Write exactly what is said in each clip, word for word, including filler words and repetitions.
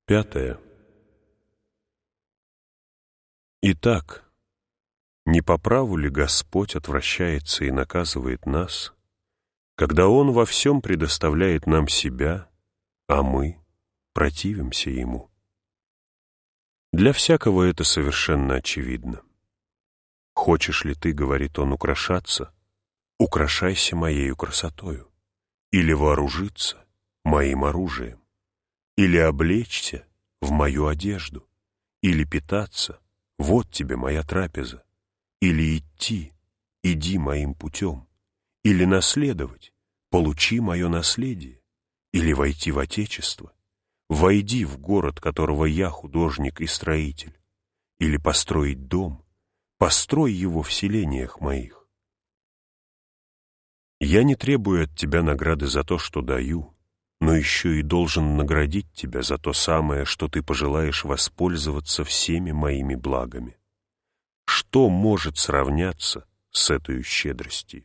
Пятое. Итак, не по праву ли Господь отвращается и наказывает нас, когда Он во всем предоставляет нам себя, а мы противимся Ему? Для всякого это совершенно очевидно. «Хочешь ли ты, — говорит Он, — украшаться? Украшайся моею красотою, или вооружиться моим оружием, или облечься в мою одежду, или питаться — вот тебе моя трапеза, или идти — иди моим путем, или наследовать — получи мое наследие, или войти в Отечество, войди в город, которого я художник и строитель, или построить дом, построй его в селениях моих. Я не требую от тебя награды за то, что даю, но еще и должен наградить тебя за то самое, что ты пожелаешь воспользоваться всеми моими благами. Что может сравняться с этой щедростью?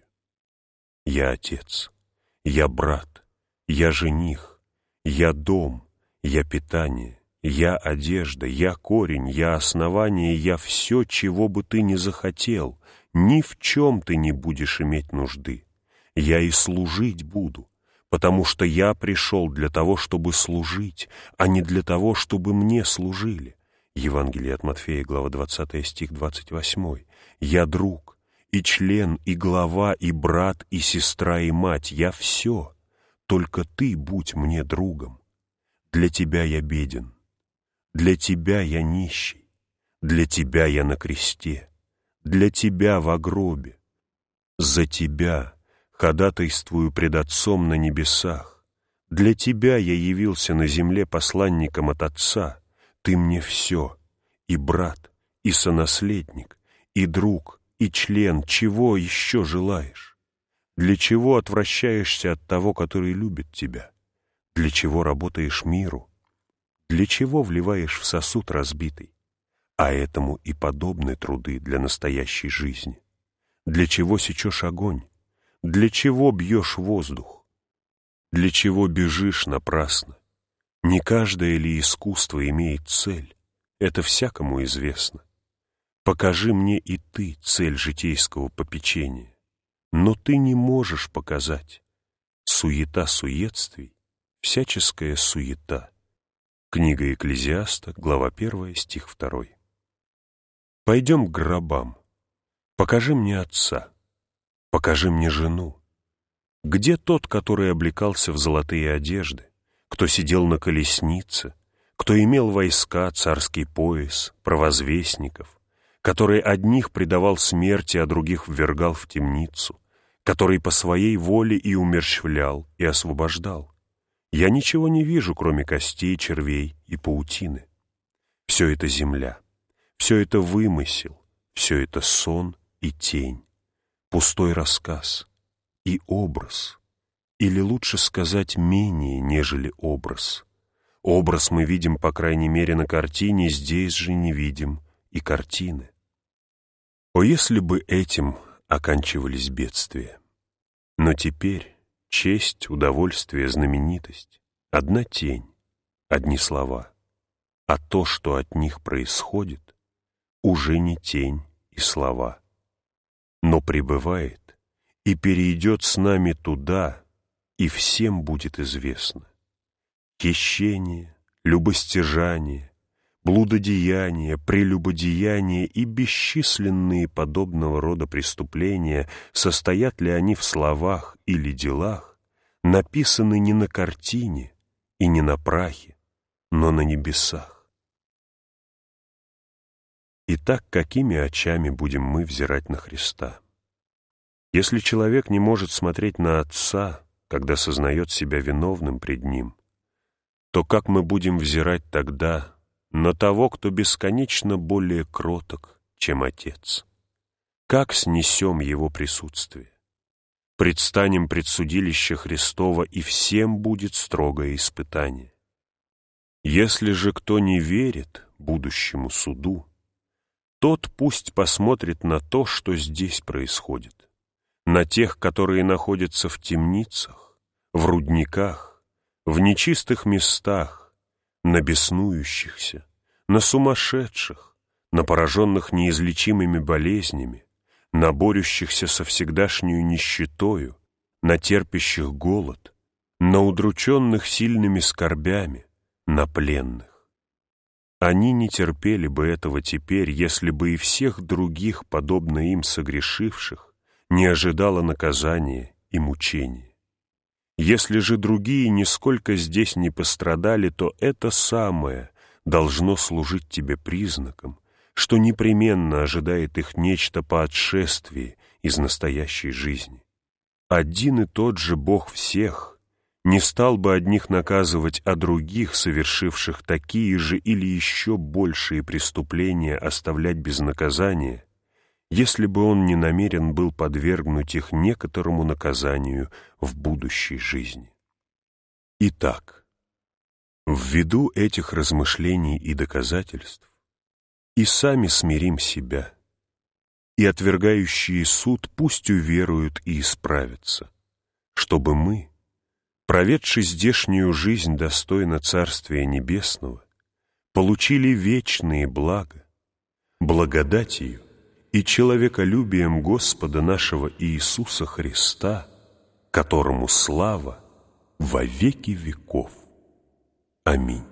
Я отец, я брат, я жених, я дом, я питание, я одежда, я корень, я основание, я все, чего бы ты ни захотел, ни в чем ты не будешь иметь нужды. Я и служить буду, потому что я пришел для того, чтобы служить, а не для того, чтобы мне служили. Евангелие от Матфея, глава двадцатая, стих двадцать восьмой. Я друг, и член, и глава, и брат, и сестра, и мать. Я все, только ты будь мне другом. Для тебя я беден, для тебя я нищий, для тебя я на кресте, для тебя в гробе, за тебя ходатайствую пред Отцом на небесах. Для тебя я явился на земле посланником от Отца. Ты мне все, и брат, и сонаследник, и друг, и член. Чего еще желаешь? Для чего отвращаешься от того, который любит тебя? Для чего работаешь миру? Для чего вливаешь в сосуд разбитый? А этому и подобны труды для настоящей жизни. Для чего сечешь огонь? Для чего бьешь воздух? Для чего бежишь напрасно? Не каждое ли искусство имеет цель? Это всякому известно. Покажи мне и ты цель житейского попечения. Но ты не можешь показать. Суета суетствий, всяческая суета. Книга Экклезиаста, глава первая, стих второй. Пойдем к гробам. Покажи мне отца. Покажи мне жену. Где тот, который облекался в золотые одежды, кто сидел на колеснице, кто имел войска, царский пояс, провозвестников, который одних предавал смерти, а других ввергал в темницу, который по своей воле и умерщвлял, и освобождал? Я ничего не вижу, кроме костей, червей и паутины. Все это земля, все это вымысел, все это сон и тень. Пустой рассказ и образ, или лучше сказать менее, нежели образ. Образ мы видим, по крайней мере, на картине, здесь же не видим и картины. О, если бы этим оканчивались бедствия! Но теперь честь, удовольствие, знаменитость — одна тень, одни слова, а то, что от них происходит, уже не тень и слова. Но пребывает и перейдет с нами туда, и всем будет известно. Хищение, любостяжание, блудодеяние, прелюбодеяние и бесчисленные подобного рода преступления, состоят ли они в словах или делах, написаны не на картине и не на прахе, но на небесах. Итак, какими очами будем мы взирать на Христа? Если человек не может смотреть на Отца, когда сознает себя виновным пред Ним, то как мы будем взирать тогда на того, кто бесконечно более кроток, чем Отец? Как снесем Его присутствие? Предстанем пред судилище Христово, и всем будет строгое испытание. Если же кто не верит будущему суду, тот пусть посмотрит на то, что здесь происходит, на тех, которые находятся в темницах, в рудниках, в нечистых местах, на беснующихся, на сумасшедших, на пораженных неизлечимыми болезнями, на борющихся со всегдашнюю нищетою, на терпящих голод, на удрученных сильными скорбями, на пленных. Они не терпели бы этого теперь, если бы и всех других, подобно им согрешивших, не ожидало наказания и мучения. Если же другие нисколько здесь не пострадали, то это самое должно служить тебе признаком, что непременно ожидает их нечто по отшествии из настоящей жизни. Один и тот же Бог всех не стал бы одних наказывать, а других, совершивших такие же или еще большие преступления, оставлять без наказания, если бы Он не намерен был подвергнуть их некоторому наказанию в будущей жизни. Итак, ввиду этих размышлений и доказательств и сами смирим себя, и отвергающие суд пусть уверуют и исправятся, чтобы мы, проведши здешнюю жизнь достойно Царствия Небесного, получили вечные блага, благодатью и человеколюбием Господа нашего Иисуса Христа, которому слава во веки веков. Аминь.